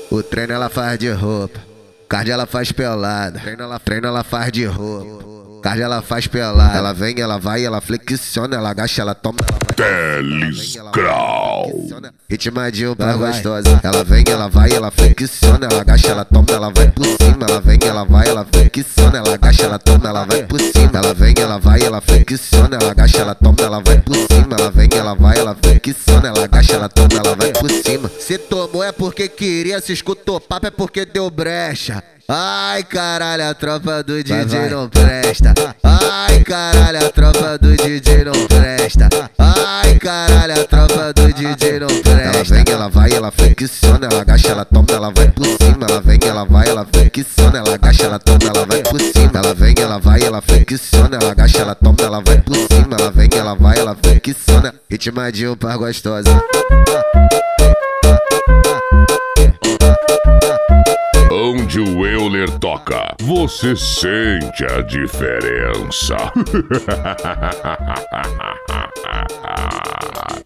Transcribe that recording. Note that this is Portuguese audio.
O treino ela faz de roupa, cardio ela faz pelada. Treino ela faz de roupa, cardio ela faz pelada. Ela vem, ela vai, ela flexiona, ela agacha, ela toma. Teles Grau. Ritmadinho pra gostosa. Ela vem, ela vai, ela flexiona, ela agacha, ela toma, ela vai por cima. Ela vem, ela vai, ela flexiona, ela agacha, ela toma, ela vai por cima. Ela vem, ela vai, ela flexiona, ela agacha, ela toma, ela vai por cima. Ela vem, ela vai, ela flexiona, ela agacha, ela toma, ela vai por cima. Se tomou é porque queria, se escutou papo é porque deu brecha. Ai caralho, a tropa do DJ não presta. Ai caralho, a tropa do DJ não presta. Ai caralho, a tropa do DJ não presta. Ela vem, ela vai, ela flexiona, ela agacha, ela toma, ela vai por cima. Ela vem, ela vai, ela flexiona, ela agacha, ela toma, ela vai por cima. Ela vem, ela vai, ela flexiona, ela agacha, ela toma, ela vai por cima. Ela vem, ela vai, ela flexiona. Ritmadinho pra gostosa. Onde o Euler toca, você sente a diferença.